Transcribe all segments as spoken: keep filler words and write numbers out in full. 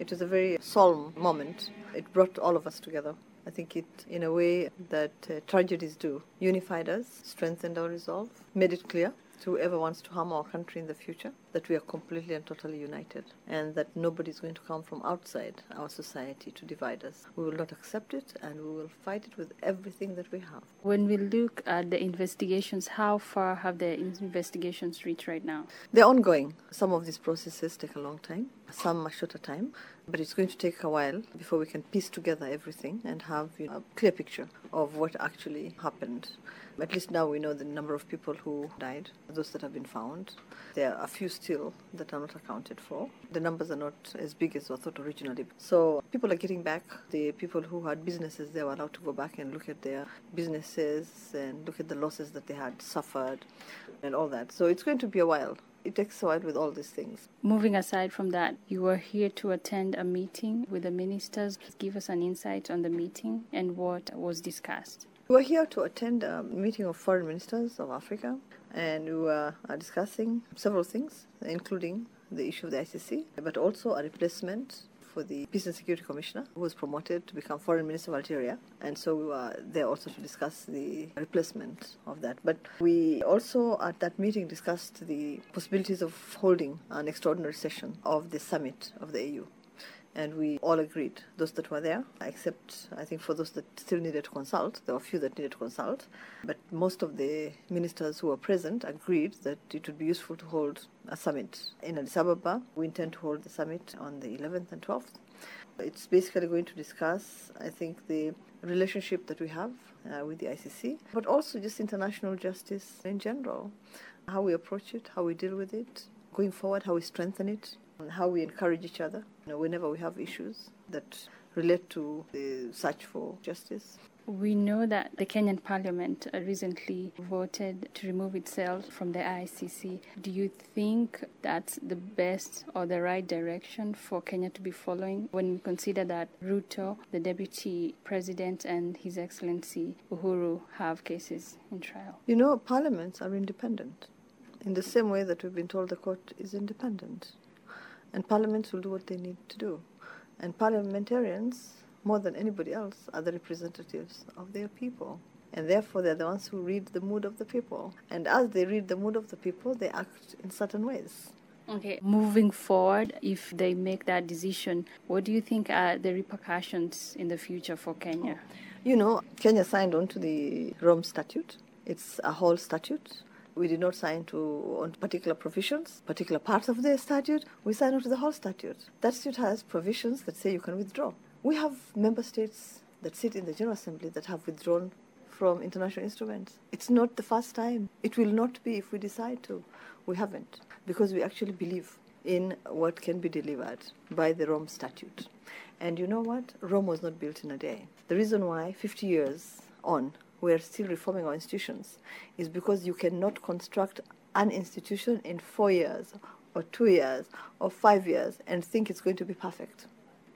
It was a very solemn moment. It brought all of us together. I think it, in a way that uh, tragedies do, unified us, strengthened our resolve, made it clear to whoever wants to harm our country in the future that we are completely and totally united, and that nobody is going to come from outside our society to divide us. We will not accept it, and we will fight it with everything that we have. When we look at the investigations, how far have the investigations reached right now? They're ongoing. Some of these processes take a long time, some a shorter time, but it's going to take a while before we can piece together everything and have, you know, a clear picture of what actually happened. At least now we know the number of people who died, those that have been found. There are a few still that are not accounted for. The numbers are not as big as were thought originally. So people are getting back. The people who had businesses, they were allowed to go back and look at their businesses and look at the losses that they had suffered and all that. So it's going to be a while. It takes a while with all these things. Moving aside from that, you were here to attend a meeting with the ministers. Give us an insight on the meeting and what was discussed. We were here to attend a meeting of foreign ministers of Africa, and we were discussing several things, including the issue of the I C C, but also a replacement for the Peace and Security Commissioner, who was promoted to become Foreign Minister of Algeria. And so we were there also to discuss the replacement of that. But we also, at that meeting, discussed the possibilities of holding an extraordinary session of the summit of the A U. And we all agreed, those that were there, except I think for those that still needed to consult. There were a few that needed to consult. But most of the ministers who were present agreed that it would be useful to hold a summit in Addis Ababa. We intend to hold the summit on the eleventh and twelfth. It's basically going to discuss, I think, the relationship that we have uh, with the I C C, but also just international justice in general, how we approach it, how we deal with it, going forward, how we strengthen it, and how we encourage each other, you know, whenever we have issues that relate to the search for justice. We know that the Kenyan Parliament recently voted to remove itself from the I C C. Do you think that's the best or the right direction for Kenya to be following when we consider that Ruto, the Deputy President, and His Excellency Uhuru have cases in trial? You know, parliaments are independent in the same way that we've been told the court is independent. And parliaments will do what they need to do. And parliamentarians, more than anybody else, are the representatives of their people. And therefore, they're the ones who read the mood of the people. And as they read the mood of the people, they act in certain ways. Okay, moving forward, if they make that decision, what do you think are the repercussions in the future for Kenya? You know, Kenya signed on to the Rome Statute. It's a whole statute. We did not sign to on particular provisions, particular parts of the statute. We signed on to the whole statute. That statute has provisions that say you can withdraw. We have member states that sit in the General Assembly that have withdrawn from international instruments. It's not the first time. It will not be if we decide to. We haven't, because we actually believe in what can be delivered by the Rome Statute. And you know what? Rome was not built in a day. The reason why fifty years on we are still reforming our institutions is because you cannot construct an institution in four years or two years or five years and think it's going to be perfect.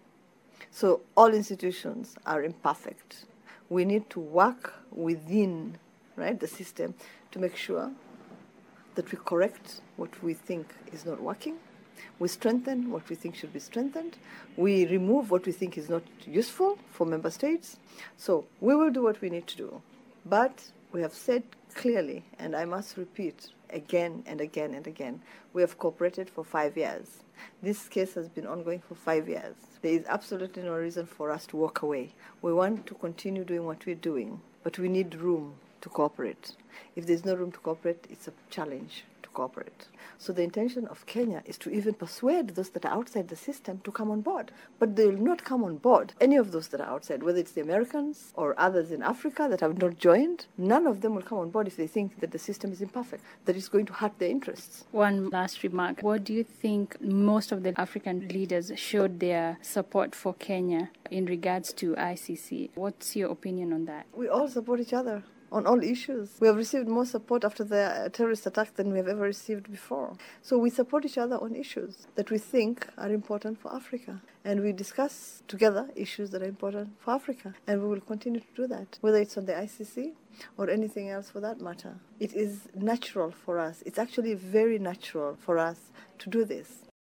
So all institutions are imperfect. We need to work within, right, the system to make sure that we correct what we think is not working. We strengthen what we think should be strengthened. We remove what we think is not useful for member states. So we will do what we need to do. But we have said clearly, and I must repeat again and again and again, we have cooperated for five years. This case has been ongoing for five years. There is absolutely no reason for us to walk away. We want to continue doing what we're doing, but we need room to cooperate. If there's no room to cooperate, it's a challenge to cooperate. So the intention of Kenya is to even persuade those that are outside the system to come on board. But they will not come on board, any of those that are outside, whether it's the Americans or others in Africa that have not joined. None of them will come on board if they think that the system is imperfect, that it's going to hurt their interests. One last remark. What do you think most of the African leaders showed their support for Kenya in regards to I C C? What's your opinion on that? We all support each other on all issues. We have received more support after the terrorist attack than we have ever received before. So we support each other on issues that we think are important for Africa. And we discuss together issues that are important for Africa. And we will continue to do that, whether it's on the I C C or anything else for that matter. It is natural for us. It's actually very natural for us to do this.